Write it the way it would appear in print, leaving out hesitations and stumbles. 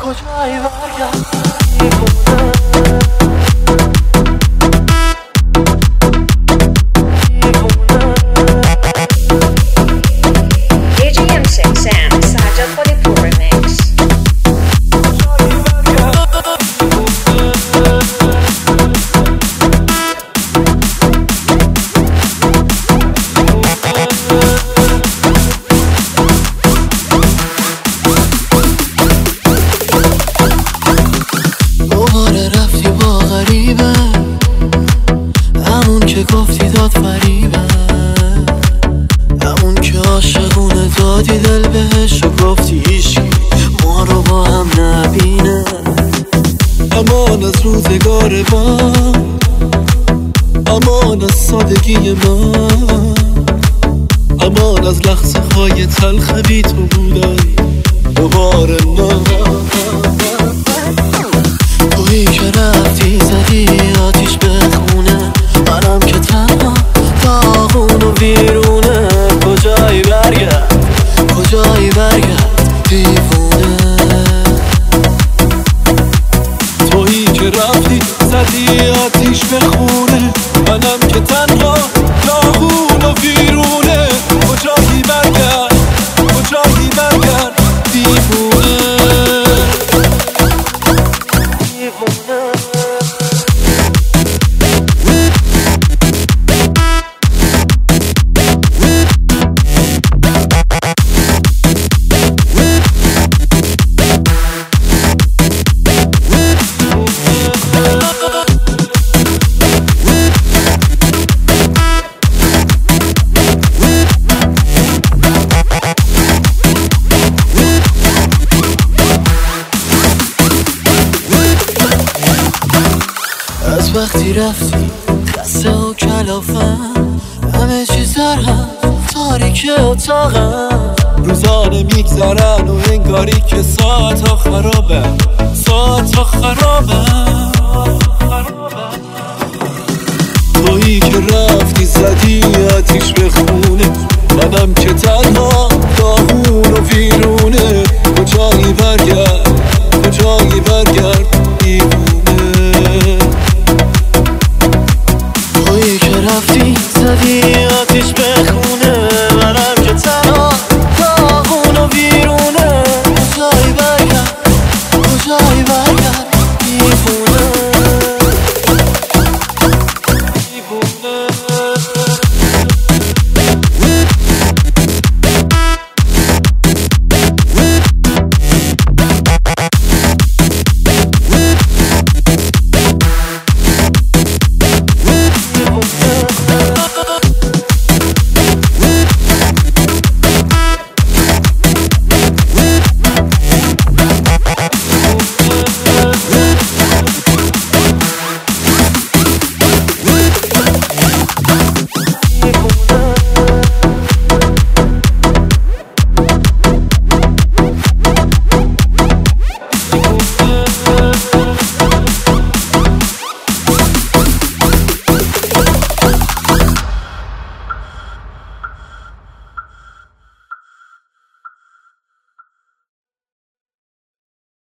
کجایی برگرد گفتی داد فریبه همون که عاشقونه دادی دل بهش و گفتی هیچکی ما رو با هم نبینه. امان از روزگار ما، امان از سادگی ما، امان از لحظه های تلخ بی تو بودن دوباره نه. تویی که رفتی زدی آتیش به خونه، منم که تنها داغون و ویرونه. کجایی برگرد کجایی برگرد دیوونه. تویی که رفتی زدی آتیش به خونه، منم که تنها داغون و ویرونه. کجایی برگرد کجایی برگرد دیوونه. از وقتی رفتی خسته و کلافم، همه چیز درهم تاریک اتاقم. روزانه میگذرن و انگاری که ساعت ها خرابم، ساعت ها خرابم. تویی که رفتی زدی آتیش به خونه، منم که تنها داغون و ویرونه. کجایی برگرد